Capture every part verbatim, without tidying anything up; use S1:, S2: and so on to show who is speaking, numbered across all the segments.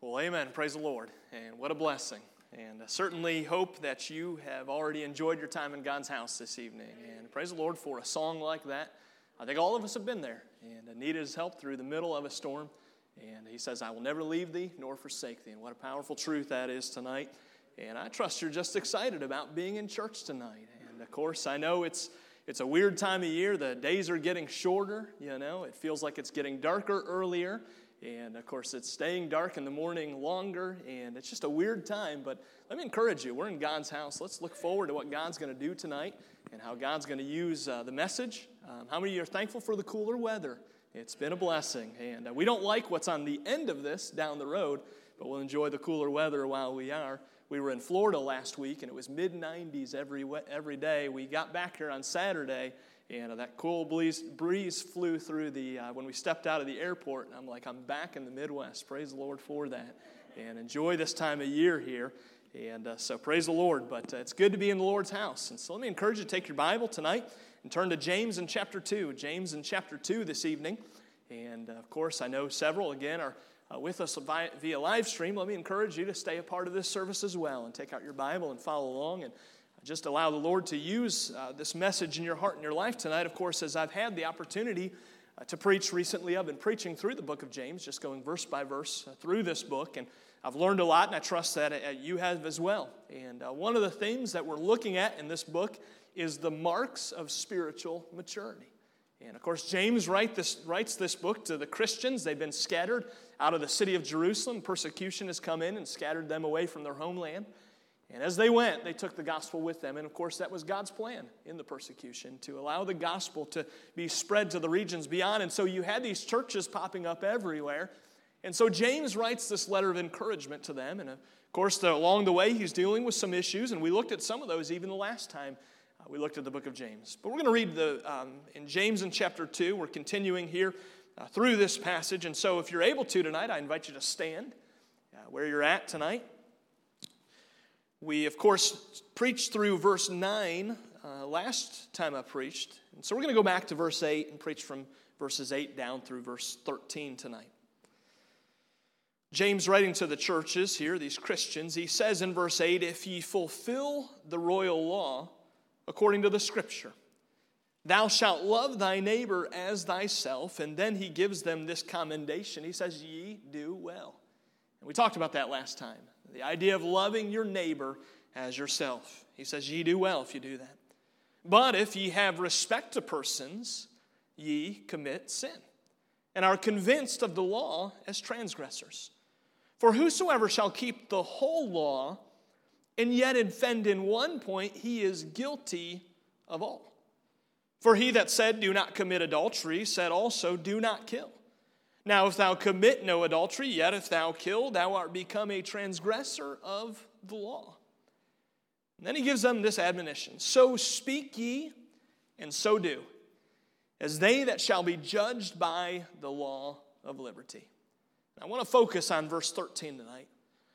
S1: Well, amen. Praise the Lord. And what a blessing. And I certainly hope that you have already enjoyed your time in God's house this evening. And praise the Lord for a song like that. I think all of us have been there and needed His help through the middle of a storm. And He says, I will never leave thee nor forsake thee. And what a powerful truth that is tonight. And I trust you're just excited about being in church tonight. And of course, I know it's it's a weird time of year. The days are getting shorter, you know. It feels like it's getting darker earlier. And, of course, it's staying dark in the morning longer, and it's just a weird time. But let me encourage you. We're in God's house. Let's look forward to what God's going to do tonight and how God's going to use uh, the message. Um, how many of you are thankful for the cooler weather? It's been a blessing. And uh, we don't like what's on the end of this down the road, but we'll enjoy the cooler weather while we are. We were in Florida last week, and it was mid nineties every every day. We got back here on Saturday, and uh, that cool breeze, breeze flew through the, uh, when we stepped out of the airport, and I'm like, I'm back in the Midwest. Praise the Lord for that. And enjoy this time of year here. And uh, so praise the Lord. But uh, it's good to be in the Lord's house. And so let me encourage you to take your Bible tonight and turn to James in chapter two. James in chapter two this evening. And uh, of course, I know several, again, are uh, with us via, via live stream. Let me encourage you to stay a part of this service as well and take out your Bible and follow along and just allow the Lord to use uh, this message in your heart and your life tonight. Of course, as I've had the opportunity uh, to preach recently, I've been preaching through the book of James, just going verse by verse uh, through this book. And I've learned a lot, and I trust that uh, you have as well. And uh, one of the themes that we're looking at in this book is the marks of spiritual maturity. And, of course, James write this, writes this book to the Christians. They've been scattered out of the city of Jerusalem. Persecution has come in and scattered them away from their homeland. And as they went, they took the gospel with them. And, of course, that was God's plan in the persecution, to allow the gospel to be spread to the regions beyond. And so you had these churches popping up everywhere. And so James writes this letter of encouragement to them. And, of course, the, along the way, he's dealing with some issues. And we looked at some of those even the last time uh, we looked at the book of James. But we're going to read the um, in James in chapter two. We're continuing here uh, through this passage. And so if you're able to tonight, I invite you to stand uh, where you're at tonight. We, of course, preached through verse nine uh, last time I preached. And so we're going to go back to verse eight and preach from verses eight down through verse thirteen tonight. James, writing to the churches here, these Christians, he says in verse eight, if ye fulfill the royal law according to the Scripture, thou shalt love thy neighbor as thyself. And then he gives them this commendation. He says, ye do well. And we talked about that last time. The idea of loving your neighbor as yourself. He says, ye do well if you do that. But if ye have respect to persons, ye commit sin, and are convinced of the law as transgressors. For whosoever shall keep the whole law, and yet offend in one point, he is guilty of all. For he that said, do not commit adultery, said also, do not kill. Now, if thou commit no adultery, yet if thou kill, thou art become a transgressor of the law. And then he gives them this admonition. So speak ye, and so do, as they that shall be judged by the law of liberty. Now, I want to focus on verse thirteen tonight.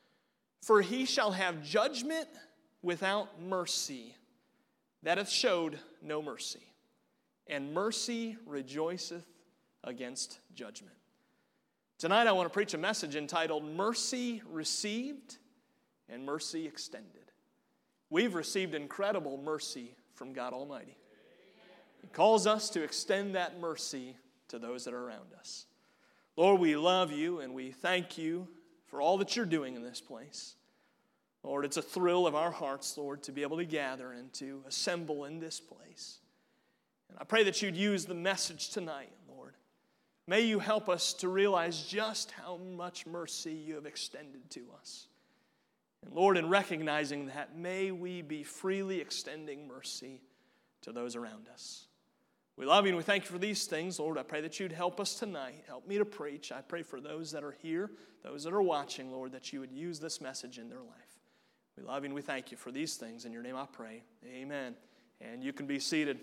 S1: For he shall have judgment without mercy, that hath showed no mercy. And mercy rejoiceth against judgment. Tonight I want to preach a message entitled Mercy Received and Mercy Extended. We've received incredible mercy from God Almighty. He calls us to extend that mercy to those that are around us. Lord, we love you and we thank you for all that you're doing in this place. Lord, it's a thrill of our hearts, Lord, to be able to gather and to assemble in this place. And I pray that you'd use the message tonight, Lord. May you help us to realize just how much mercy you have extended to us. And Lord, in recognizing that, may we be freely extending mercy to those around us. We love you and we thank you for these things. Lord, I pray that you'd help us tonight. Help me to preach. I pray for those that are here, those that are watching, Lord, that you would use this message in their life. We love you and we thank you for these things. In your name I pray. Amen. And you can be seated.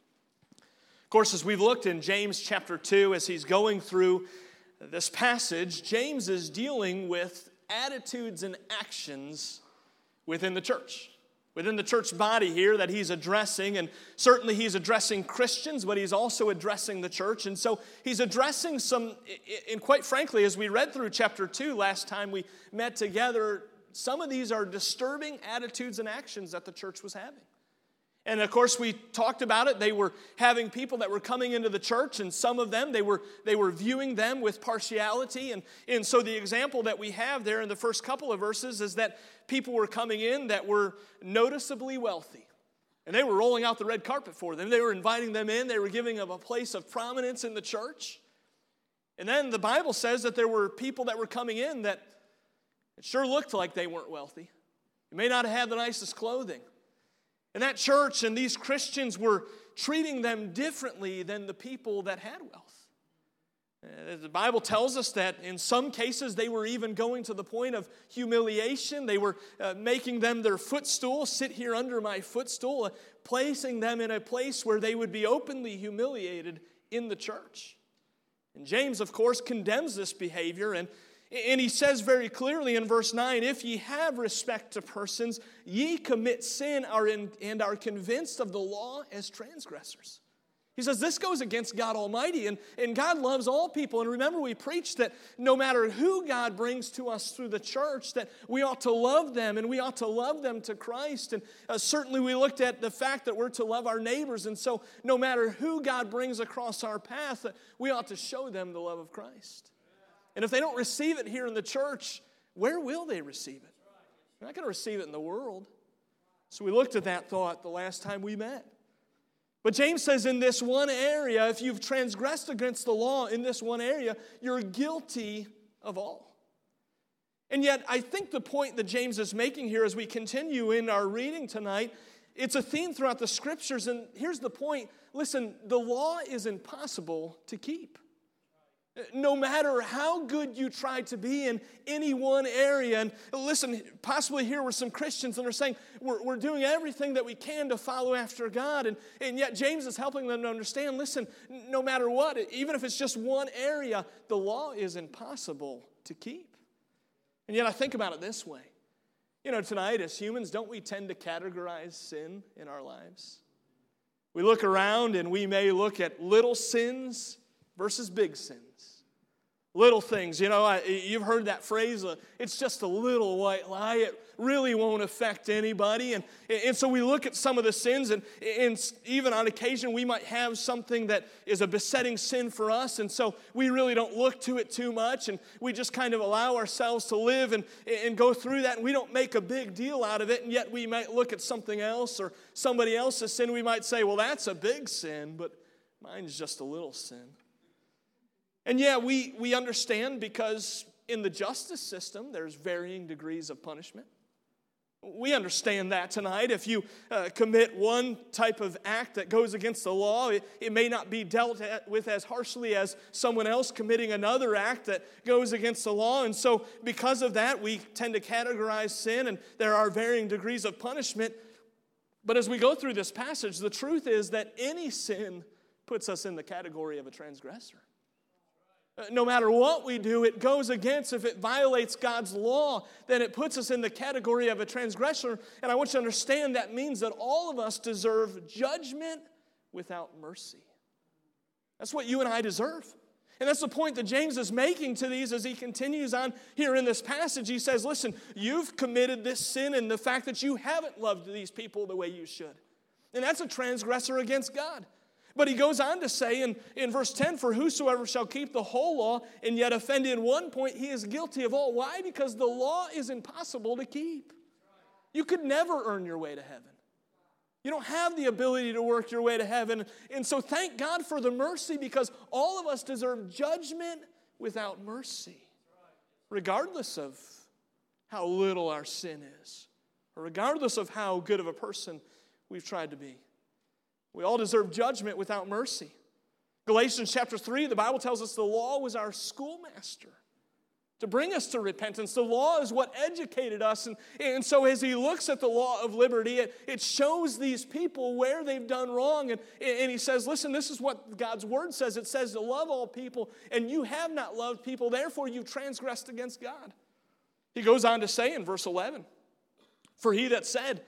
S1: Of course, as we've looked in James chapter two, as he's going through this passage, James is dealing with attitudes and actions within the church. within the church body here that he's addressing, and certainly he's addressing Christians, but he's also addressing the church. And so he's addressing some, and quite frankly, as we read through chapter two last time we met together, some of these are disturbing attitudes and actions that the church was having. And of course, we talked about it. They were having people that were coming into the church, and some of them, they were they were viewing them with partiality. And, and so the example that we have there in the first couple of verses is that people were coming in that were noticeably wealthy. And they were rolling out the red carpet for them. They were inviting them in. They were giving them a place of prominence in the church. And then the Bible says that there were people that were coming in that it sure looked like they weren't wealthy. They may not have had the nicest clothing. And that church and these Christians were treating them differently than the people that had wealth. Uh, the Bible tells us that in some cases they were even going to the point of humiliation. They were uh, making them their footstool, sit here under my footstool, uh, placing them in a place where they would be openly humiliated in the church. And James, of course, condemns this behavior, and And he says very clearly in verse nine, if ye have respect to persons, ye commit sin and are convinced of the law as transgressors. He says this goes against God Almighty, and, and God loves all people. And remember, we preached that no matter who God brings to us through the church, that we ought to love them, and we ought to love them to Christ. And uh, certainly we looked at the fact that we're to love our neighbors, and so no matter who God brings across our path, we ought to show them the love of Christ. And if they don't receive it here in the church, where will they receive it? They're not going to receive it in the world. So we looked at that thought the last time we met. But James says in this one area, if you've transgressed against the law in this one area, you're guilty of all. And yet, I think the point that James is making here as we continue in our reading tonight, it's a theme throughout the Scriptures. And here's the point. Listen, the law is impossible to keep. No matter how good you try to be in any one area, and listen, possibly here were some Christians and they're saying, we're, we're doing everything that we can to follow after God, and, and yet James is helping them to understand, listen, no matter what, even if it's just one area, the law is impossible to keep. And yet I think about it this way. You know, tonight as humans, don't we tend to categorize sin in our lives? We look around and we may look at little sins versus big sins. Little things, you know, I, you've heard that phrase, uh, it's just a little white lie. It really won't affect anybody. And, and so we look at some of the sins, and, and even on occasion we might have something that is a besetting sin for us, and so we really don't look to it too much, and we just kind of allow ourselves to live and, and go through that, and we don't make a big deal out of it, and yet we might look at something else or somebody else's sin, we might say, well, that's a big sin, but mine's just a little sin. And yeah, we, we understand because in the justice system, there's varying degrees of punishment. We understand that tonight. If you uh, commit one type of act that goes against the law, it, it may not be dealt with as harshly as someone else committing another act that goes against the law. And so because of that, we tend to categorize sin, and there are varying degrees of punishment. But as we go through this passage, the truth is that any sin puts us in the category of a transgressor. No matter what we do, it goes against, if it violates God's law, then it puts us in the category of a transgressor. And I want you to understand that means that all of us deserve judgment without mercy. That's what you and I deserve. And that's the point that James is making to these as he continues on here in this passage. He says, listen, you've committed this sin in the fact that you haven't loved these people the way you should. And that's a transgressor against God. But he goes on to say in, in verse ten, for whosoever shall keep the whole law and yet offend in one point, he is guilty of all. Why? Because the law is impossible to keep. You could never earn your way to heaven. You don't have the ability to work your way to heaven. And so thank God for the mercy, because all of us deserve judgment without mercy, regardless of how little our sin is, or regardless of how good of a person we've tried to be. We all deserve judgment without mercy. Galatians chapter three, the Bible tells us the law was our schoolmaster to bring us to repentance. The law is what educated us. And, and so as he looks at the law of liberty, it, it shows these people where they've done wrong. And, and he says, listen, this is what God's word says. It says to love all people, and you have not loved people. Therefore, you've transgressed against God. He goes on to say in verse eleven, for he that said,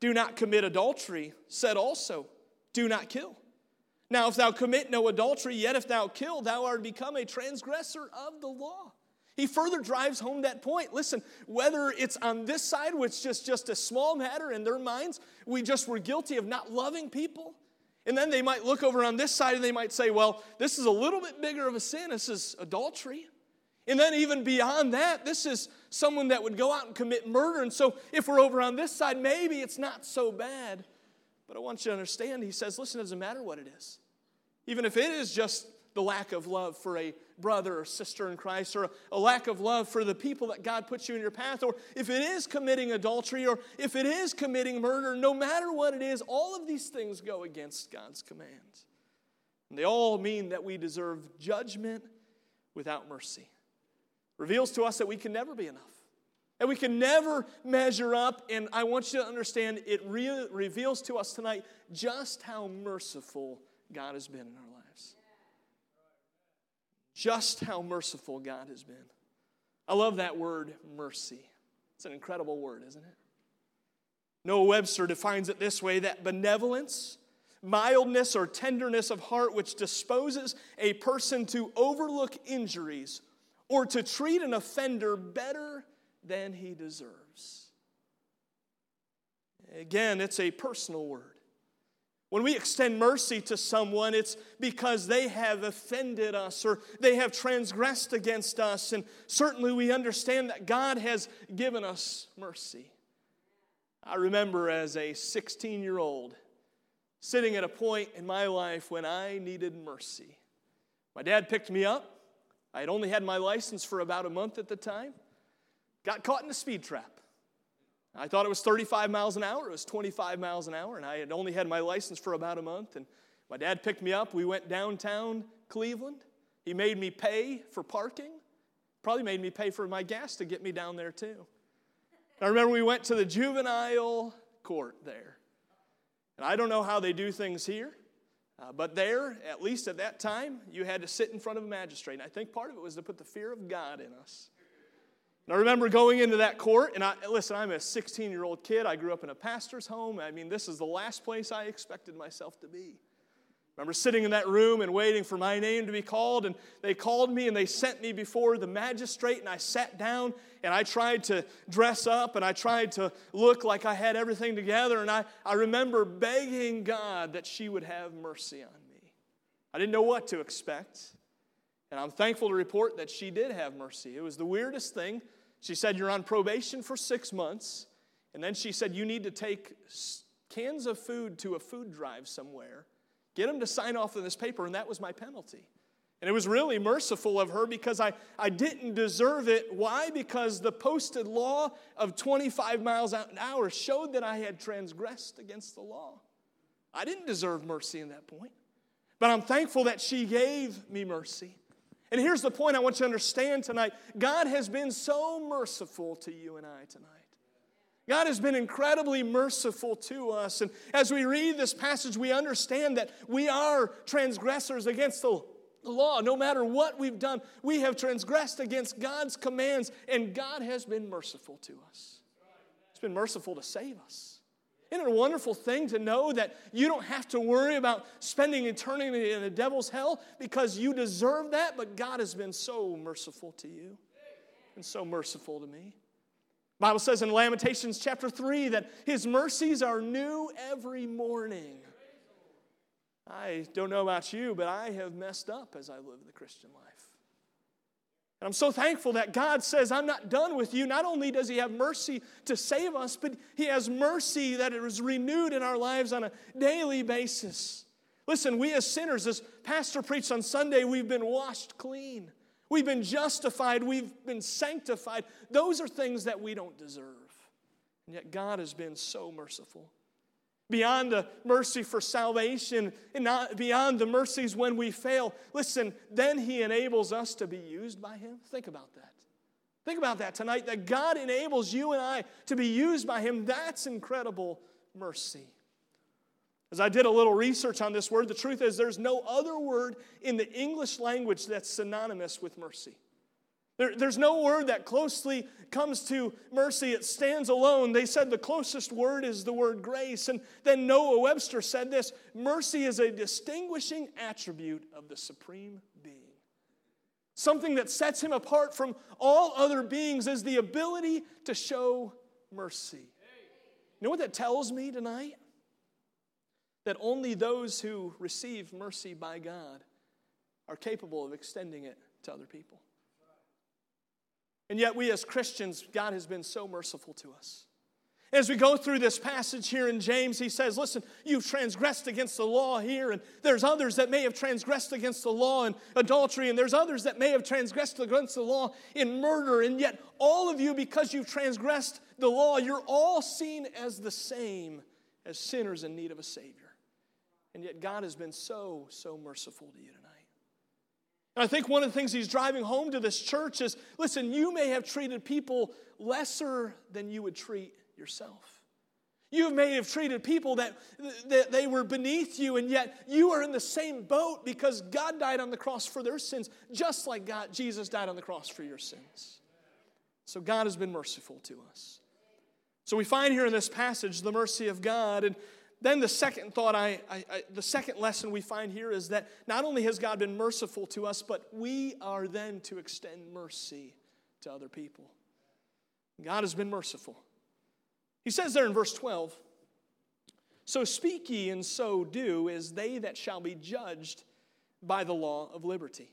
S1: do not commit adultery, said also, do not kill. Now if thou commit no adultery, yet if thou kill, thou art become a transgressor of the law. He further drives home that point. Listen, whether it's on this side, which is just a small matter in their minds, we just were guilty of not loving people. And then they might look over on this side and they might say, well, this is a little bit bigger of a sin. This is adultery. And then even beyond that, this is someone that would go out and commit murder. And so if we're over on this side, maybe it's not so bad. But I want you to understand, he says, listen, it doesn't matter what it is. Even if it is just the lack of love for a brother or sister in Christ, or a lack of love for the people that God puts you in your path, or if it is committing adultery, or if it is committing murder, no matter what it is, all of these things go against God's commands. And they all mean that we deserve judgment without mercy. Reveals to us that we can never be enough. And we can never measure up. And I want you to understand, it re- reveals to us tonight just how merciful God has been in our lives. Just how merciful God has been. I love that word, mercy. It's an incredible word, isn't it? Noah Webster defines it this way, that benevolence, mildness, or tenderness of heart which disposes a person to overlook injuries or to treat an offender better than he deserves. Again, it's a personal word. When we extend mercy to someone, it's because they have offended us or they have transgressed against us. And certainly we understand that God has given us mercy. I remember as a sixteen-year-old sitting at a point in my life when I needed mercy. My dad picked me up. I had only had my license for about a month at the time. Got caught in a speed trap. I thought it was thirty-five miles an hour. It was twenty-five miles an hour, and I had only had my license for about a month. And my dad picked me up. We went downtown Cleveland. He made me pay for parking. Probably made me pay for my gas to get me down there too. I remember we went to the juvenile court there. And I don't know how they do things here, uh, but there, at least at that time, you had to sit in front of a magistrate. And I think part of it was to put the fear of God in us. And I remember going into that court, and I, listen, I'm a sixteen-year-old kid. I grew up in a pastor's home. I mean, this is the last place I expected myself to be. I remember sitting in that room and waiting for my name to be called, and they called me, and they sent me before the magistrate, and I sat down, and I tried to dress up, and I tried to look like I had everything together, and I, I remember begging God that she would have mercy on me. I didn't know what to expect, and I'm thankful to report that she did have mercy. It was the weirdest thing. She said, you're on probation for six months. And then she said, you need to take cans of food to a food drive somewhere. Get them to sign off on this paper, and that was my penalty. And it was really merciful of her because I, I didn't deserve it. Why? Because the posted law of twenty-five miles an hour showed that I had transgressed against the law. I didn't deserve mercy in that point. But I'm thankful that she gave me mercy. And here's the point I want you to understand tonight. God has been so merciful to you and I tonight. God has been incredibly merciful to us. And as we read this passage, we understand that we are transgressors against the law. No matter what we've done, we have transgressed against God's commands, and God has been merciful to us. He's been merciful to save us. Isn't it a wonderful thing to know that you don't have to worry about spending eternity in the devil's hell because you deserve that, but God has been so merciful to you and so merciful to me. The Bible says in Lamentations chapter three that his mercies are new every morning. I don't know about you, but I have messed up as I live the Christian life. And I'm so thankful that God says, I'm not done with you. Not only does he have mercy to save us, but he has mercy that it is renewed in our lives on a daily basis. Listen, we as sinners, as Pastor preached on Sunday, we've been washed clean. We've been justified. We've been sanctified. Those are things that we don't deserve. And yet God has been so merciful. Beyond the mercy for salvation and not beyond the mercies when we fail. Listen, then he enables us to be used by him. Think about that. Think about that tonight, that God enables you and I to be used by him. That's incredible mercy. As I did a little research on this word, the truth is there's no other word in the English language that's synonymous with mercy. There, there's no word that closely comes to mercy. It stands alone. They said the closest word is the word grace. And then Noah Webster said this: mercy is a distinguishing attribute of the supreme being. Something that sets him apart from all other beings is the ability to show mercy. You know what that tells me tonight? That only those who receive mercy by God are capable of extending it to other people. And yet we as Christians, God has been so merciful to us. As we go through this passage here in James, he says, listen, you've transgressed against the law here, and there's others that may have transgressed against the law in adultery, and there's others that may have transgressed against the law in murder, and yet all of you, because you've transgressed the law, you're all seen as the same, as sinners in need of a Savior. And yet God has been so, so merciful to you tonight. And I think one of the things he's driving home to this church is, listen, you may have treated people lesser than you would treat yourself. You may have treated people that, that they were beneath you, and yet you are in the same boat because God died on the cross for their sins, just like God, Jesus died on the cross for your sins. So God has been merciful to us. So we find here in this passage the mercy of God. And then the second thought, I, I, I, the second lesson we find here is that not only has God been merciful to us, but we are then to extend mercy to other people. God has been merciful. He says there in verse twelve, so speak ye and so do as they that shall be judged by the law of liberty.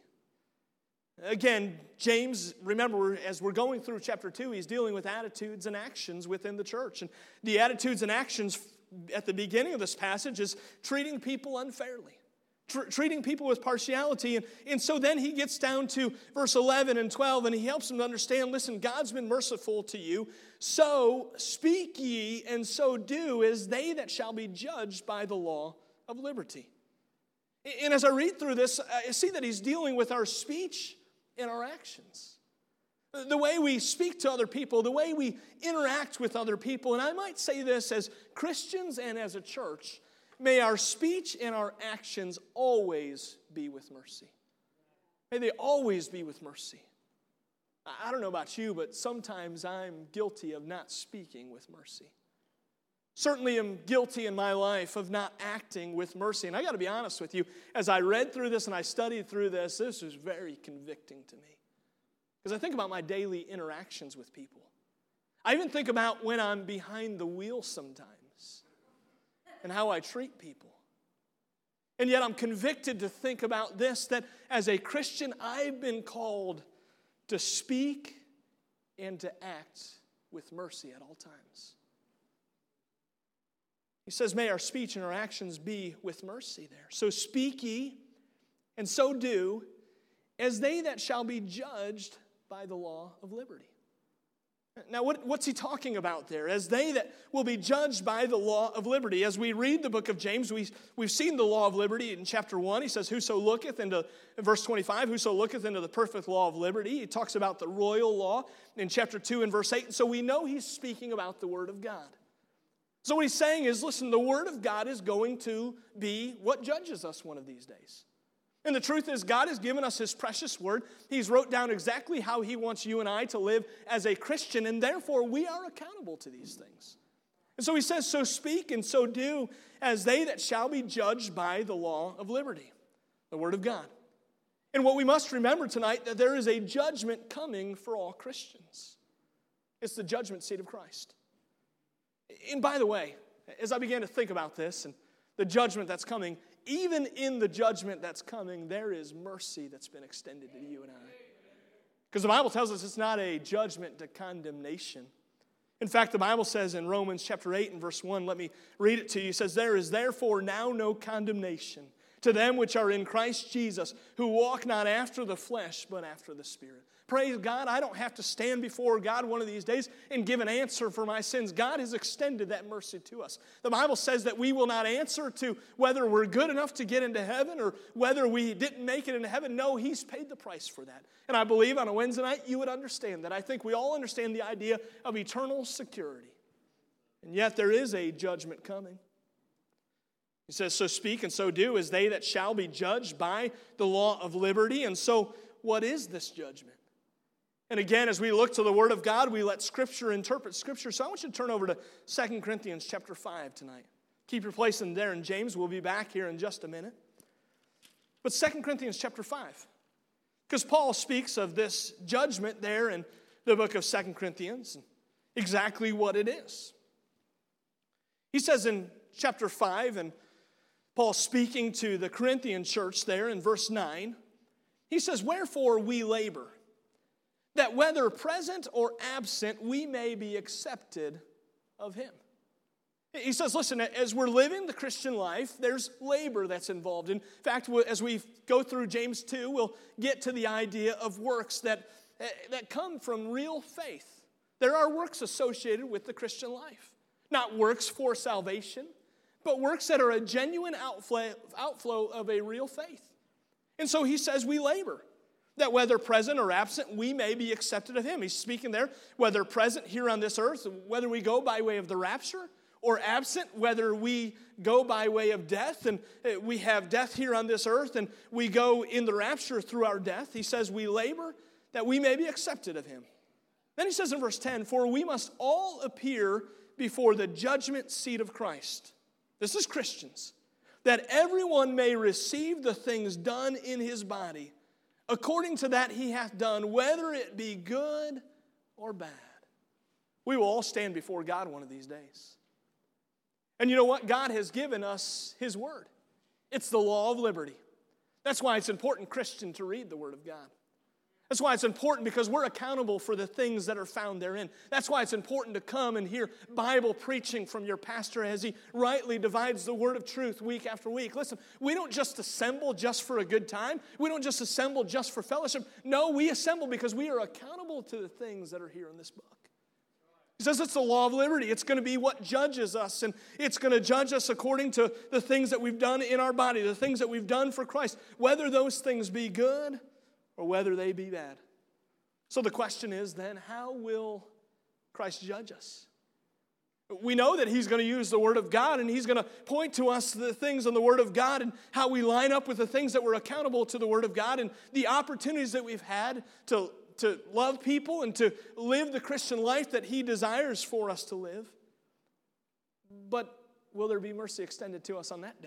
S1: Again, James, remember, as we're going through chapter two, he's dealing with attitudes and actions within the church. And the attitudes and actions at the beginning of this passage is treating people unfairly, tr- treating people with partiality. And, and so then he gets down to verse eleven and twelve, and he helps them to understand, listen, God's been merciful to you. So speak ye and so do as they that shall be judged by the law of liberty. And as I read through this, I see that he's dealing with our speech and our actions. The way we speak to other people, the way we interact with other people. And I might say this as Christians and as a church, may our speech and our actions always be with mercy. May they always be with mercy. I don't know about you, but sometimes I'm guilty of not speaking with mercy. Certainly am guilty in my life of not acting with mercy. And I got to be honest with you, as I read through this and I studied through this, this was very convicting to me. Because I think about my daily interactions with people. I even think about when I'm behind the wheel sometimes and how I treat people. And yet I'm convicted to think about this, that as a Christian, I've been called to speak and to act with mercy at all times. He says, may our speech and our actions be with mercy there. So speak ye, and so do, as they that shall be judged by the law of liberty. Now, what, what's he talking about there? As they that will be judged by the law of liberty. As we read the book of James, we, we've seen the law of liberty in chapter one. He says, whoso looketh into, in verse twenty-five, whoso looketh into the perfect law of liberty. He talks about the royal law in chapter two and verse eight. And so we know he's speaking about the word of God. So what he's saying is, listen, the word of God is going to be what judges us one of these days. And the truth is, God has given us his precious word. He's wrote down exactly how he wants you and I to live as a Christian, and therefore we are accountable to these things. And so he says, so speak and so do as they that shall be judged by the law of liberty, the word of God. And what we must remember tonight, that there is a judgment coming for all Christians. It's the judgment seat of Christ. And by the way, as I began to think about this and the judgment that's coming, even in the judgment that's coming, there is mercy that's been extended to you and I. Because the Bible tells us it's not a judgment to condemnation. In fact, the Bible says in Romans chapter eight and verse one, let me read it to you. It says, there is therefore now no condemnation to them which are in Christ Jesus, who walk not after the flesh, but after the Spirit. Praise God, I don't have to stand before God one of these days and give an answer for my sins. God has extended that mercy to us. The Bible says that we will not answer to whether we're good enough to get into heaven or whether we didn't make it into heaven. No, he's paid the price for that. And I believe on a Wednesday night you would understand that. I think we all understand the idea of eternal security. And yet there is a judgment coming. He says, so speak and so do as they that shall be judged by the law of liberty. And so what is this judgment? And again, as we look to the Word of God, we let Scripture interpret Scripture. So I want you to turn over to Second Corinthians chapter five tonight. Keep your place in there, and James will be back here in just a minute. But Second Corinthians chapter five. Because Paul speaks of this judgment there in the book of Second Corinthians, and exactly what it is. He says in chapter five, and Paul speaking to the Corinthian church there in verse nine, he says, "Wherefore we labor, that whether present or absent, we may be accepted of him." He says, listen, as we're living the Christian life, there's labor that's involved. In fact, as we go through James two, we'll get to the idea of works that, that come from real faith. There are works associated with the Christian life. Not works for salvation, but works that are a genuine outflow, outflow of a real faith. And so he says we labor, that whether present or absent, we may be accepted of him. He's speaking there, whether present here on this earth, whether we go by way of the rapture, or absent, whether we go by way of death, and we have death here on this earth, and we go in the rapture through our death. He says we labor that we may be accepted of him. Then he says in verse ten, "For we must all appear before the judgment seat of Christ." This is Christians. "That everyone may receive the things done in his body, according to that he hath done, whether it be good or bad." We will all stand before God one of these days. And you know what? God has given us his word. It's the law of liberty. That's why it's important, Christian, to read the word of God. That's why it's important, because we're accountable for the things that are found therein. That's why it's important to come and hear Bible preaching from your pastor as he rightly divides the word of truth week after week. Listen, we don't just assemble just for a good time. We don't just assemble just for fellowship. No, we assemble because we are accountable to the things that are here in this book. He says it's the law of liberty. It's going to be what judges us, and it's going to judge us according to the things that we've done in our body, the things that we've done for Christ, whether those things be good or whether they be bad. So the question is then, how will Christ judge us? We know that he's going to use the Word of God, and he's going to point to us the things in the Word of God and how we line up with the things that we're accountable to the Word of God and the opportunities that we've had to to love people and to live the Christian life that he desires for us to live. But will there be mercy extended to us on that day?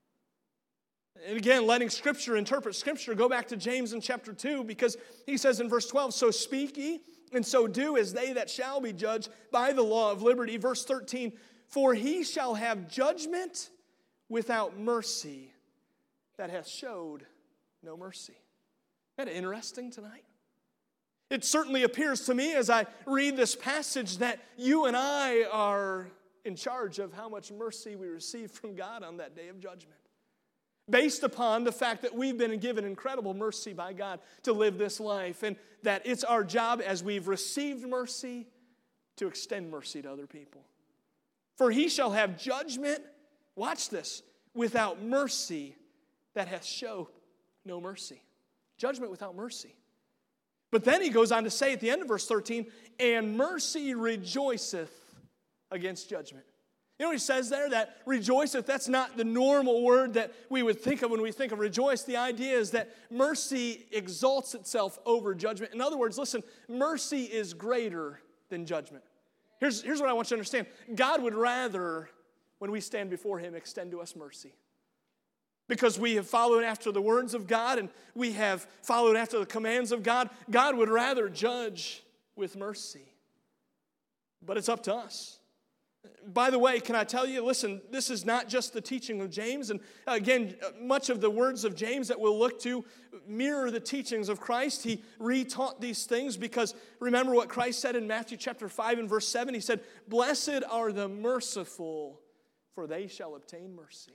S1: And again, letting Scripture interpret Scripture, go back to James in chapter two, because he says in verse twelve, "So speak ye, and so do as they that shall be judged by the law of liberty." Verse thirteen, "For he shall have judgment without mercy that hath showed no mercy." Isn't that interesting tonight? It certainly appears to me as I read this passage that you and I are in charge of how much mercy we receive from God on that day of judgment, based upon the fact that we've been given incredible mercy by God to live this life, and that it's our job as we've received mercy to extend mercy to other people. "For he shall have judgment," watch this, "without mercy that hath showed no mercy." Judgment without mercy. But then he goes on to say at the end of verse thirteen, "And mercy rejoiceth against judgment." You know what he says there? That rejoiceth, that's not the normal word that we would think of when we think of rejoice. The idea is that mercy exalts itself over judgment. In other words, listen, mercy is greater than judgment. Here's, here's what I want you to understand. God would rather, when we stand before him, extend to us mercy. Because we have followed after the words of God and we have followed after the commands of God, God would rather judge with mercy. But it's up to us. By the way, can I tell you, listen, this is not just the teaching of James. And again, much of the words of James that we'll look to mirror the teachings of Christ. He retaught these things because remember what Christ said in Matthew chapter five and verse seven. He said, "Blessed are the merciful, for they shall obtain mercy."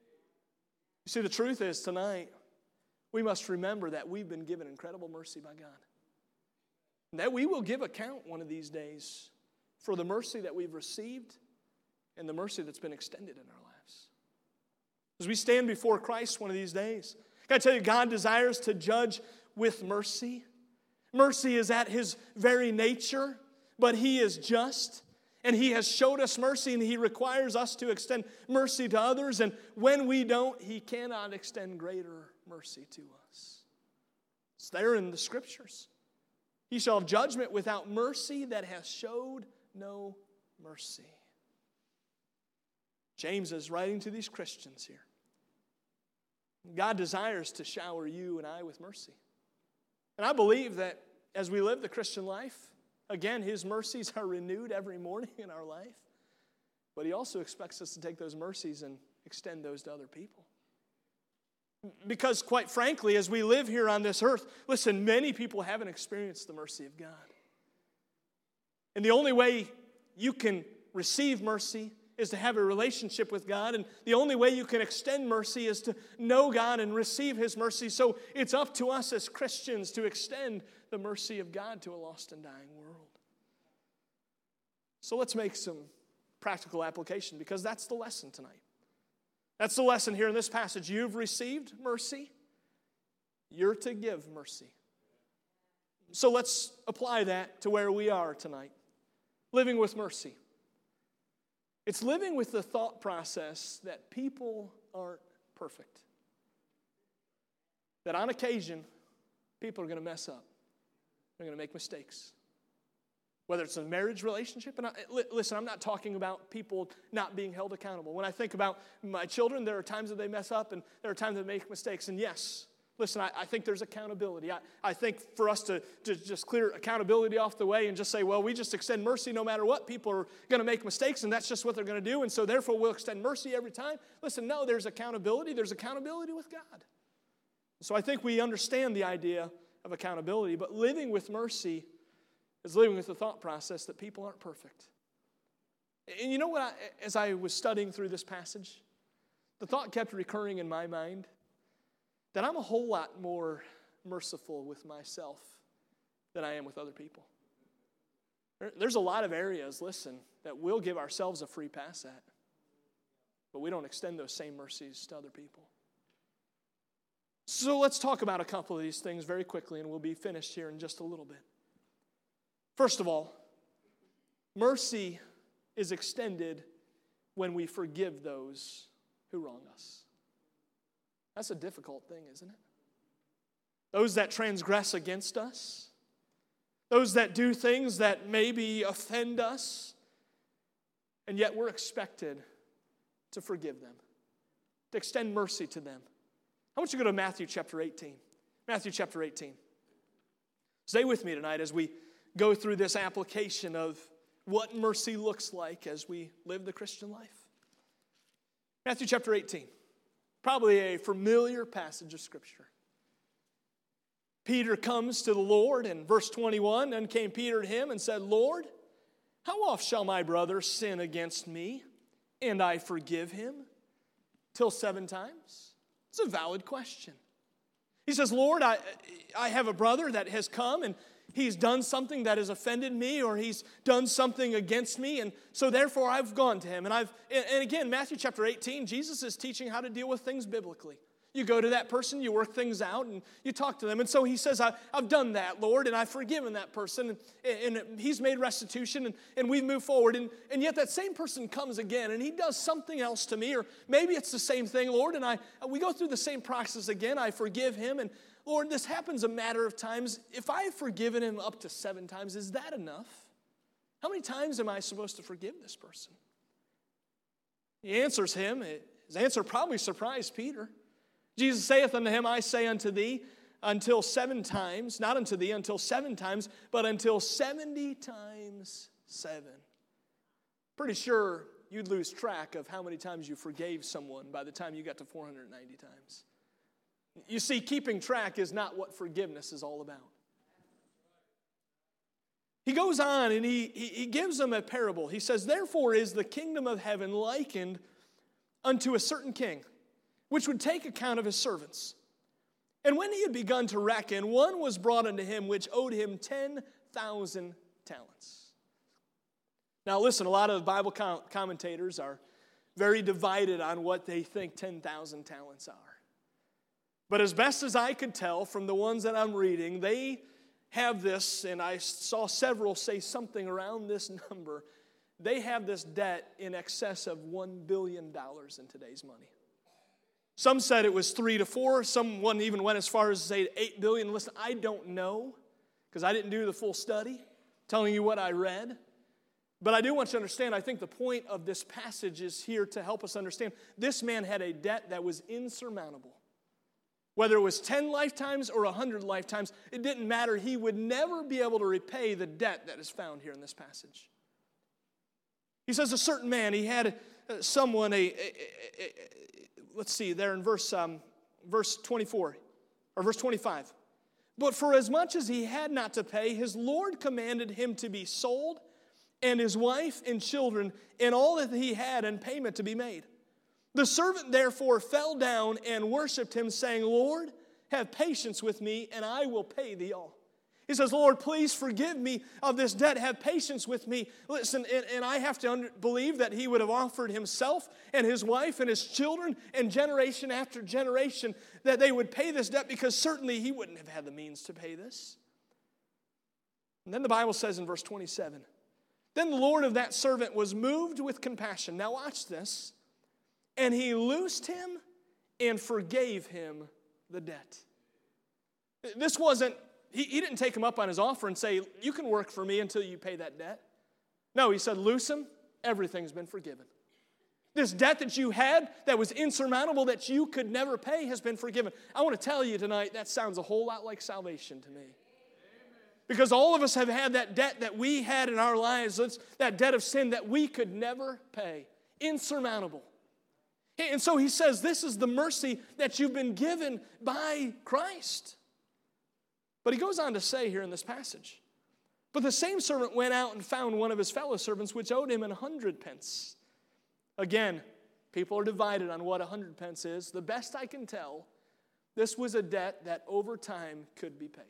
S1: You see, the truth is tonight, we must remember that we've been given incredible mercy by God. And that we will give account one of these days for the mercy that we've received and the mercy that's been extended in our lives. As we stand before Christ one of these days, can I tell you, God desires to judge with mercy. Mercy is at his very nature, but he is just. And he has showed us mercy, and he requires us to extend mercy to others. And when we don't, he cannot extend greater mercy to us. It's there in the Scriptures. He shall have judgment without mercy that hath showed no mercy. James is writing to these Christians here. God desires to shower you and I with mercy. And I believe that as we live the Christian life, again, His mercies are renewed every morning in our life. But He also expects us to take those mercies and extend those to other people. Because quite frankly, as we live here on this earth, listen, many people haven't experienced the mercy of God. And the only way you can receive mercy is to have a relationship with God. And the only way you can extend mercy is to know God and receive His mercy. So it's up to us as Christians to extend the mercy of God to a lost and dying world. So let's make some practical application, because that's the lesson tonight. That's the lesson here in this passage. You've received mercy. You're to give mercy. So let's apply that to where we are tonight. Living with mercy. It's living with the thought process that people aren't perfect. That on occasion, people are going to mess up. They're going to make mistakes. Whether it's a marriage relationship, and I, listen, I'm not talking about people not being held accountable. When I think about my children, there are times that they mess up, and there are times that they make mistakes. And yes, listen, I, I think there's accountability. I, I think for us to, to just clear accountability off the way and just say, well, we just extend mercy no matter what. People are going to make mistakes, and that's just what they're going to do, and so therefore we'll extend mercy every time. Listen, no, there's accountability. There's accountability with God. So I think we understand the idea of accountability, but living with mercy is living with the thought process that people aren't perfect. And you know what, I, as I was studying through this passage, the thought kept recurring in my mind that I'm a whole lot more merciful with myself than I am with other people. There, there's a lot of areas, listen, that we'll give ourselves a free pass at, but we don't extend those same mercies to other people. So let's talk about a couple of these things very quickly, and we'll be finished here in just a little bit. First of all, mercy is extended when we forgive those who wrong us. That's a difficult thing, isn't it? Those that transgress against us, those that do things that maybe offend us, and yet we're expected to forgive them, to extend mercy to them. I want you to go to Matthew chapter eighteen. Matthew chapter eighteen. Stay with me tonight as we go through this application of what mercy looks like as we live the Christian life. Matthew chapter eighteen, probably a familiar passage of Scripture. Peter comes to the Lord in verse twenty-one, and came Peter to him and said, Lord, how oft shall my brother sin against me, and I forgive him? Till seven times? It's a valid question. He says, Lord, I, I have a brother that has come, and he's done something that has offended me, or he's done something against me, and so therefore I've gone to him. And I've and again, Matthew chapter eighteen, Jesus is teaching how to deal with things biblically. You go to that person, you work things out, and you talk to them. And so he says, I, I've done that, Lord, and I've forgiven that person, and, and he's made restitution, and, and we've moved forward. And, and yet that same person comes again, and he does something else to me, or maybe it's the same thing, Lord, and I we go through the same process again. I forgive him, and Lord, this happens a matter of times. If I've forgiven him up to seven times, is that enough? How many times am I supposed to forgive this person? He answers him. His answer probably surprised Peter. Jesus saith unto him, I say unto thee, until seven times, not unto thee until seven times, but until seventy times seven. Pretty sure you'd lose track of how many times you forgave someone by the time you got to four hundred ninety times. You see, keeping track is not what forgiveness is all about. He goes on and he, he, he gives them a parable. He says, therefore is the kingdom of heaven likened unto a certain king, which would take account of his servants. And when he had begun to reckon, one was brought unto him which owed him ten thousand talents. Now listen, a lot of Bible com- commentators are very divided on what they think ten thousand talents are. But as best as I could tell from the ones that I'm reading, they have this, and I saw several say something around this number. They have this debt in excess of one billion dollars in today's money. Some said it was three to four. Someone even went as far as to say eight billion. Listen, I don't know, because I didn't do the full study, telling you what I read. But I do want you to understand, I think the point of this passage is here to help us understand this man had a debt that was insurmountable. Whether it was ten lifetimes or one hundred lifetimes, it didn't matter. He would never be able to repay the debt that is found here in this passage. He says a certain man, he had someone, a, a, a, a let's see, there in verse, um, verse twenty-four, or verse twenty-five. But for as much as he had not to pay, his Lord commanded him to be sold, and his wife and children, and all that he had, and payment to be made. The servant therefore fell down and worshipped him, saying, Lord, have patience with me, and I will pay thee all. He says, Lord, please forgive me of this debt. Have patience with me. Listen, and, and I have to under, believe that he would have offered himself and his wife and his children and generation after generation that they would pay this debt, because certainly he wouldn't have had the means to pay this. And then the Bible says in verse twenty-seven, then the Lord of that servant was moved with compassion. Now watch this. And he loosed him and forgave him the debt. This wasn't, he, he didn't take him up on his offer and say, you can work for me until you pay that debt. No, he said, loose him, everything's been forgiven. This debt that you had that was insurmountable, that you could never pay, has been forgiven. I want to tell you tonight, that sounds a whole lot like salvation to me. Because all of us have had that debt that we had in our lives, that debt of sin that we could never pay. Insurmountable. And so he says, this is the mercy that you've been given by Christ. But he goes on to say here in this passage, but the same servant went out and found one of his fellow servants, which owed him an hundred pence. Again, people are divided on what a hundred pence is. The best I can tell, this was a debt that over time could be paid.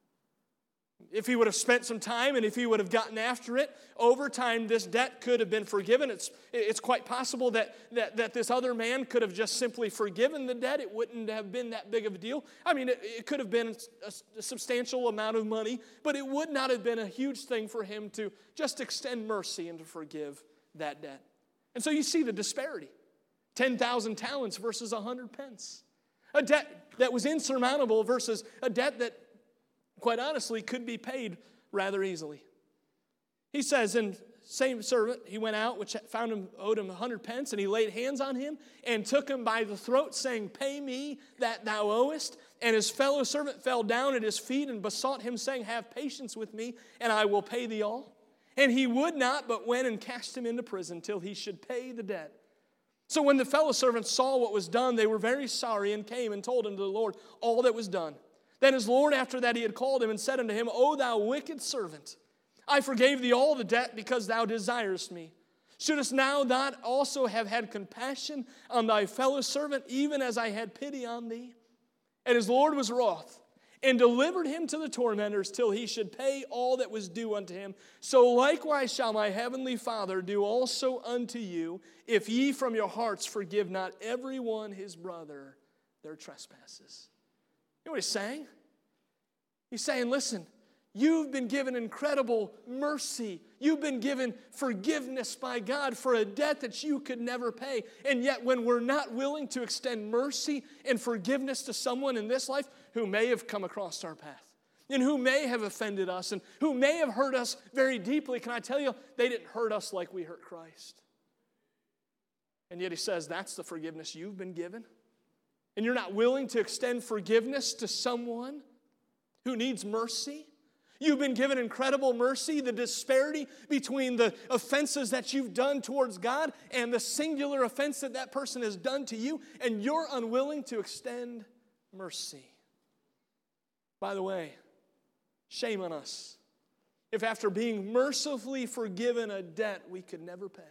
S1: If he would have spent some time and if he would have gotten after it, over time this debt could have been forgiven. It's, it's quite possible that, that, that this other man could have just simply forgiven the debt. It wouldn't have been that big of a deal. I mean, it, it could have been a, a substantial amount of money, but it would not have been a huge thing for him to just extend mercy and to forgive that debt. And so you see the disparity. ten thousand talents versus one hundred pence. A debt that was insurmountable versus a debt that, quite honestly, could be paid rather easily. He says, and same servant, he went out, which found him, owed him a hundred pence, and he laid hands on him and took him by the throat, saying, pay me that thou owest. And his fellow servant fell down at his feet and besought him, saying, have patience with me, and I will pay thee all. And he would not, but went and cast him into prison till he should pay the debt. So when the fellow servants saw what was done, they were very sorry and came and told unto the Lord all that was done. Then his Lord, after that, he had called him and said unto him, O thou wicked servant, I forgave thee all the debt because thou desirest me. Shouldest thou not also have had compassion on thy fellow servant, even as I had pity on thee? And his Lord was wroth, and delivered him to the tormentors till he should pay all that was due unto him. So likewise shall my heavenly Father do also unto you, if ye from your hearts forgive not every one his brother their trespasses. You know what he's saying? He's saying, listen, you've been given incredible mercy. You've been given forgiveness by God for a debt that you could never pay. And yet when we're not willing to extend mercy and forgiveness to someone in this life who may have come across our path and who may have offended us and who may have hurt us very deeply, can I tell you, they didn't hurt us like we hurt Christ. And yet he says, that's the forgiveness you've been given. And you're not willing to extend forgiveness to someone who needs mercy. You've been given incredible mercy, the disparity between the offenses that you've done towards God and the singular offense that that person has done to you, and you're unwilling to extend mercy. By the way, shame on us if after being mercifully forgiven a debt we could never pay,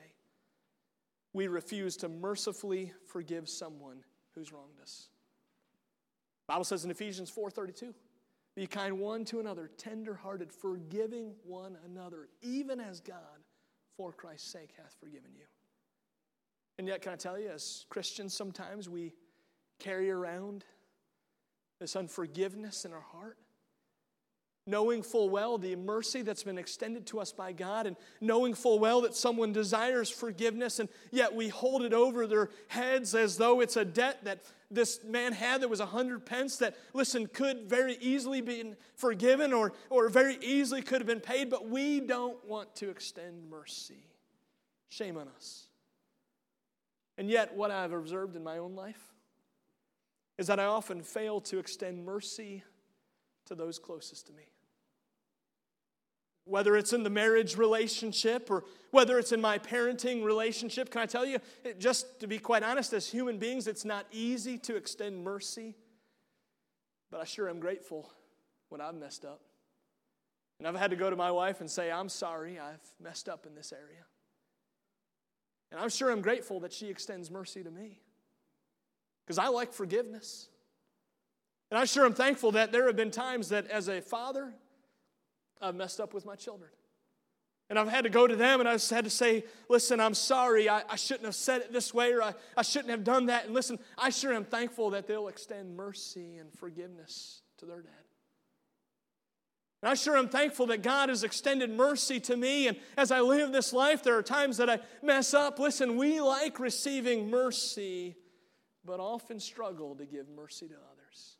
S1: we refuse to mercifully forgive someone who's wronged us. The Bible says in Ephesians four thirty-two, be kind one to another, tender-hearted, forgiving one another, even as God, for Christ's sake, hath forgiven you. And yet, can I tell you, as Christians, sometimes we carry around this unforgiveness in our heart. knowing full well the mercy that's been extended to us by God, and knowing full well that someone desires forgiveness, and yet we hold it over their heads as though it's a debt that this man had that was a hundred pence that, listen, could very easily be forgiven or, or very easily could have been paid, but we don't want to extend mercy. Shame on us. And yet, what I've observed in my own life is that I often fail to extend mercy to those closest to me. Whether it's in the marriage relationship or whether it's in my parenting relationship, can I tell you, it, just to be quite honest, as human beings, it's not easy to extend mercy. But I sure am grateful when I've messed up. And I've had to go to my wife and say, I'm sorry, I've messed up in this area. And I'm sure I'm grateful that she extends mercy to me. Because I like forgiveness. And I'm sure I'm thankful that there have been times that as a father, I've messed up with my children. And I've had to go to them and I've had to say, listen, I'm sorry, I, I shouldn't have said it this way, or I, I shouldn't have done that. And listen, I sure am thankful that they'll extend mercy and forgiveness to their dad. And I sure am thankful that God has extended mercy to me. And as I live this life, there are times that I mess up. Listen, we like receiving mercy, but often struggle to give mercy to others.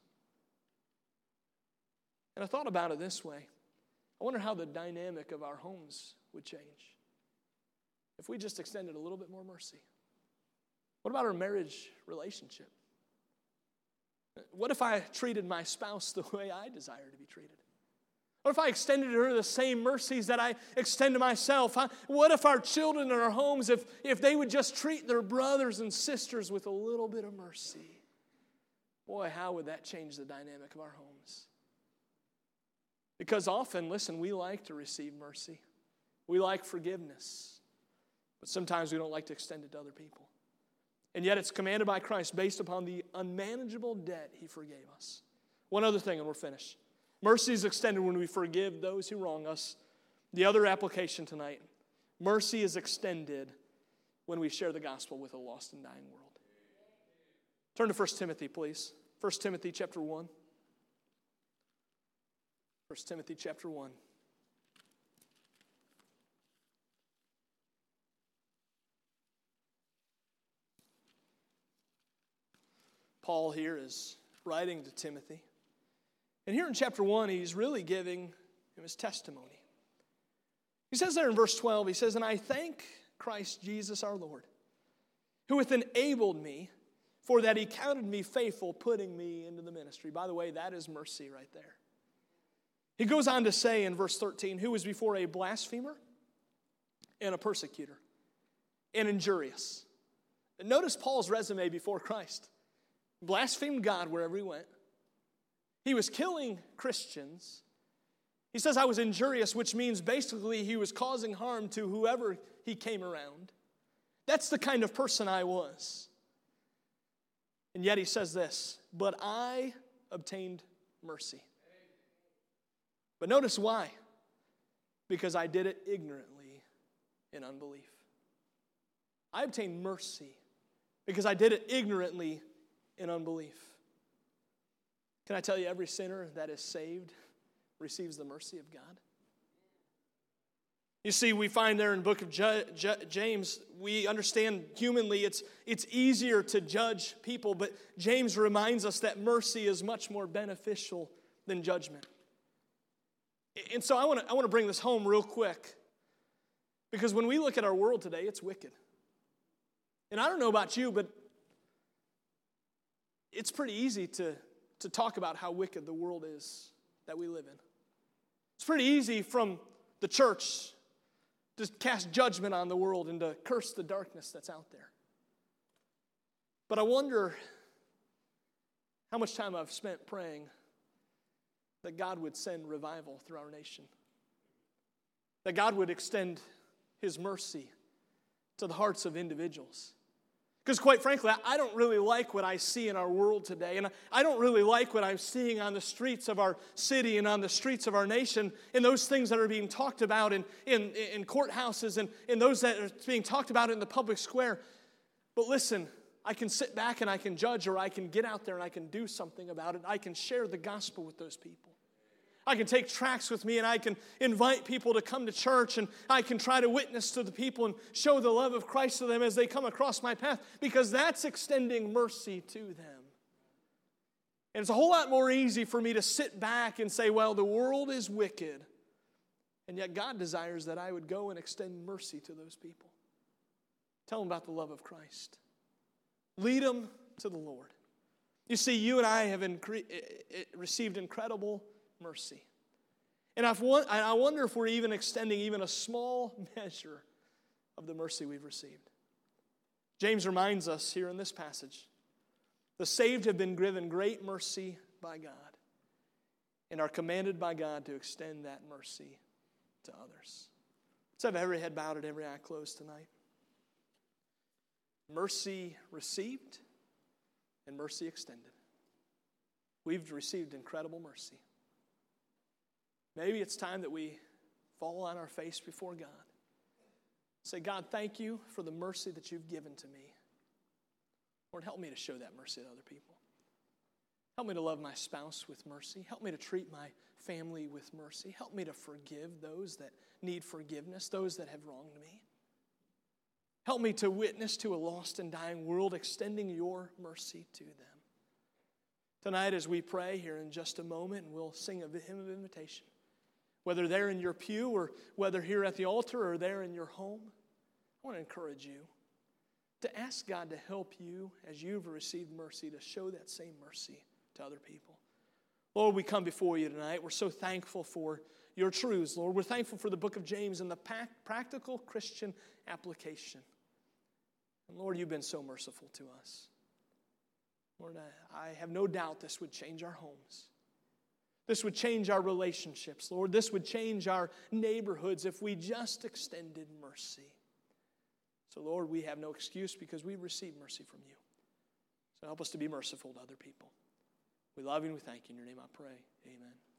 S1: And I thought about it this way. I wonder how the dynamic of our homes would change if we just extended a little bit more mercy. What about our marriage relationship? What if I treated my spouse the way I desire to be treated? What if I extended to her the same mercies that I extend to myself? What if our children in our homes, if, if they would just treat their brothers and sisters with a little bit of mercy? Boy, how would that change the dynamic of our homes? Because often, listen, we like to receive mercy. We like forgiveness. But sometimes we don't like to extend it to other people. And yet it's commanded by Christ based upon the unmanageable debt He forgave us. One other thing and we're finished. Mercy is extended when we forgive those who wrong us. The other application tonight, mercy is extended when we share the gospel with a lost and dying world. Turn to First Timothy, please. First Timothy chapter one. First Timothy chapter one. Paul here is writing to Timothy. And here in chapter one, he's really giving him his testimony. He says there in verse twelve, he says, "And I thank Christ Jesus our Lord, who hath enabled me, for that He counted me faithful, putting me into the ministry." By the way, that is mercy right there. He goes on to say in verse thirteen, "Who was before a blasphemer and a persecutor and injurious." And notice Paul's resume before Christ. Blasphemed God wherever he went. He was killing Christians. He says, I was injurious, which means basically he was causing harm to whoever he came around. That's the kind of person I was. And yet he says this, "But I obtained mercy." But notice why. Because I did it ignorantly in unbelief. I obtained mercy because I did it ignorantly in unbelief. Can I tell you, every sinner that is saved receives the mercy of God? You see, we find there in the book of J- J- James, we understand humanly it's, it's easier to judge people, but James reminds us that mercy is much more beneficial than judgment. And so I want to I want to bring this home real quick, because when we look at our world today, it's wicked. And I don't know about you, but it's pretty easy to, to talk about how wicked the world is that we live in. It's pretty easy from the church to cast judgment on the world and to curse the darkness that's out there. But I wonder how much time I've spent praying that God would send revival through our nation. That God would extend His mercy to the hearts of individuals. Because quite frankly, I don't really like what I see in our world today. And I don't really like what I'm seeing on the streets of our city and on the streets of our nation, and those things that are being talked about in, in, in courthouses and, and those that are being talked about in the public square. But listen, I can sit back and I can judge, or I can get out there and I can do something about it. I can share the gospel with those people. I can take tracts with me and I can invite people to come to church, and I can try to witness to the people and show the love of Christ to them as they come across my path, because that's extending mercy to them. And it's a whole lot more easy for me to sit back and say, well, the world is wicked, and yet God desires that I would go and extend mercy to those people. Tell them about the love of Christ. Lead them to the Lord. You see, you and I have incre- received incredible mercy. And I've won- I wonder if we're even extending even a small measure of the mercy we've received. James reminds us here in this passage, the saved have been given great mercy by God and are commanded by God to extend that mercy to others. Let's have every head bowed and every eye closed tonight. Mercy received and mercy extended. We've received incredible mercy. Maybe it's time that we fall on our face before God. Say, God, thank you for the mercy that you've given to me. Lord, help me to show that mercy to other people. Help me to love my spouse with mercy. Help me to treat my family with mercy. Help me to forgive those that need forgiveness, those that have wronged me. Help me to witness to a lost and dying world, extending your mercy to them. Tonight, as we pray here in just a moment, and we'll sing a hymn of invitation, whether they're in your pew or whether here at the altar or there in your home, I want to encourage you to ask God to help you as you've received mercy to show that same mercy to other people. Lord, we come before you tonight. We're so thankful for your truths, Lord. We're thankful for the book of James and the practical Christian application. And Lord, you've been so merciful to us. Lord, I, I have no doubt this would change our homes. This would change our relationships, Lord. This would change our neighborhoods if we just extended mercy. So, Lord, we have no excuse because we receive mercy from you. So help us to be merciful to other people. We love you and we thank you. In your name I pray. Amen.